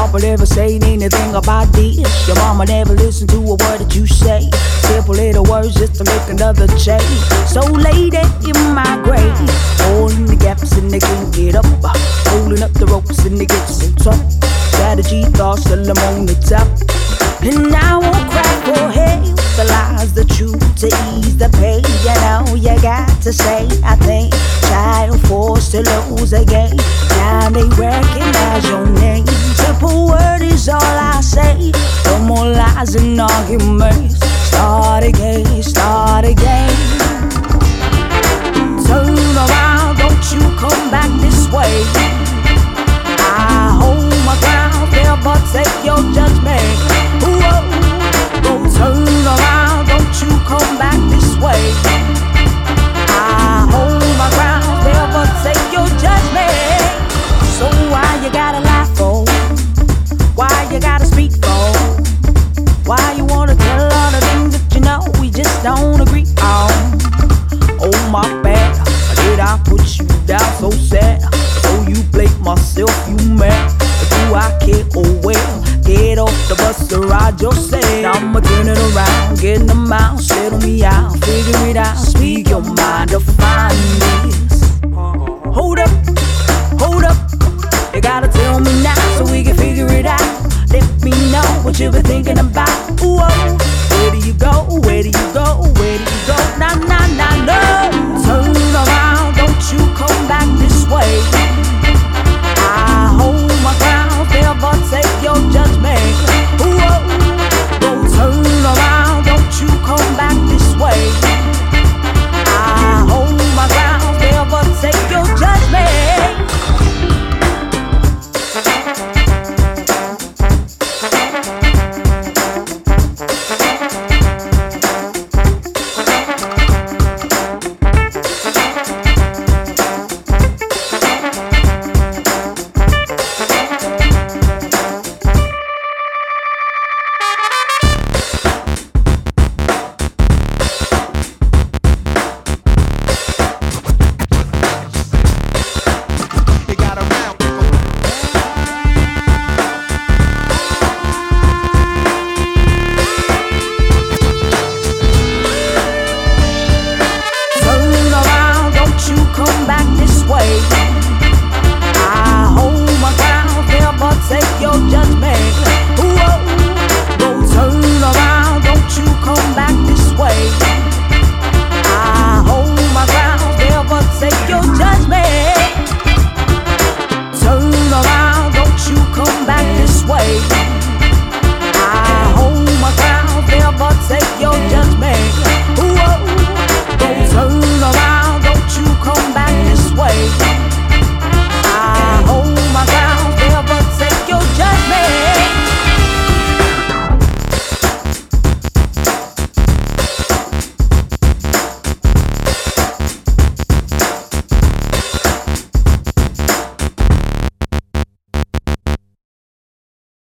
Papa never say anything about this. Your mama never listened to a word that you say. Simple little words just to make another change. So lady in my grave, holding the gaps and they can't get up, holding up the ropes and they get so tough. Strategy, thoughts till I'm on the top. And I won't cry for help. The lies, the truth to ease the pain. You know you got to say, I think. Child forced to lose again. Now they recognize your name. Simple word is all I say. No more lies and arguments. Start again, start again. Turn around, don't you come back this way. I hold my ground, never take your judgment. Whoa, go turn around, don't you come back this way. I hold my ground, never take your judgment. So why you gotta lie for? Why you gotta speak for? Why you wanna tell all the things that you know we just don't agree on? Oh my bad, did I put you down so sad? So you blame myself, you mad? Do I care? Oh well, get off the bus and ride yourself. I'ma turn it around, get them out, settle me out, figure it out. Speak your mind,